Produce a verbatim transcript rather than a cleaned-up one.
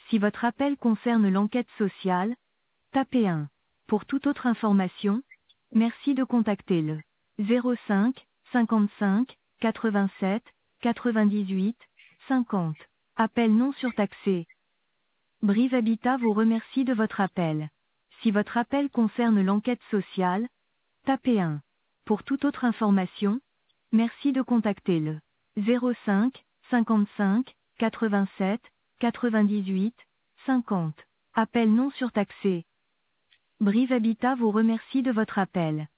Si votre appel concerne l'enquête sociale, tapez un. Pour toute autre information, merci de contacter le zéro cinq, cinquante-cinq, quatre-vingt-sept, quatre-vingt-dix-huit, cinquante. Appel non surtaxé. Brive Habitat vous remercie de votre appel. Si votre appel concerne l'enquête sociale, tapez un. Pour toute autre information, merci de contacter le zéro cinq, cinquante-cinq, quatre-vingt-sept, quatre-vingt-dix-huit, cinquante. Appel non surtaxé. Brive Habitat vous remercie de votre appel.